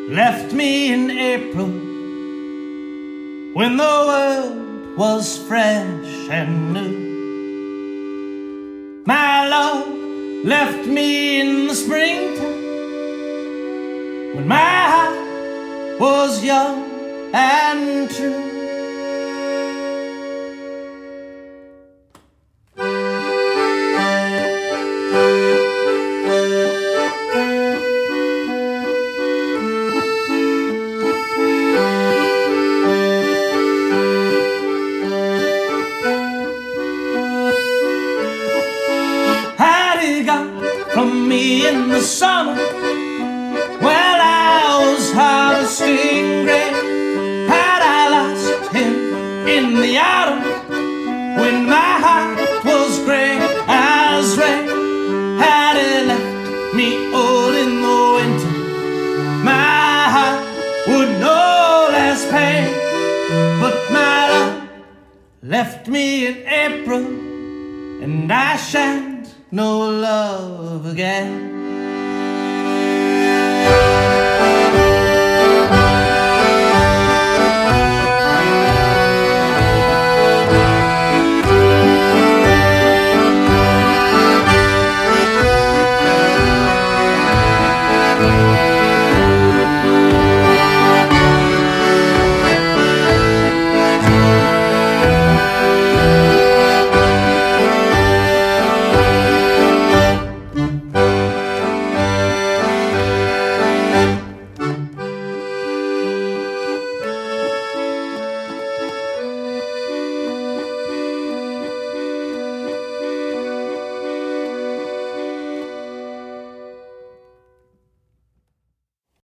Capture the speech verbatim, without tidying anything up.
left me in April when the world was fresh and new. My love left me in the springtime when my heart was young and true. From me in the summer, while I was harvesting grain, had I lost him in the autumn when my heart was grey as rain? Had he left me old in the winter, my heart would know less pain. But my love left me in April, and I shan't know love again.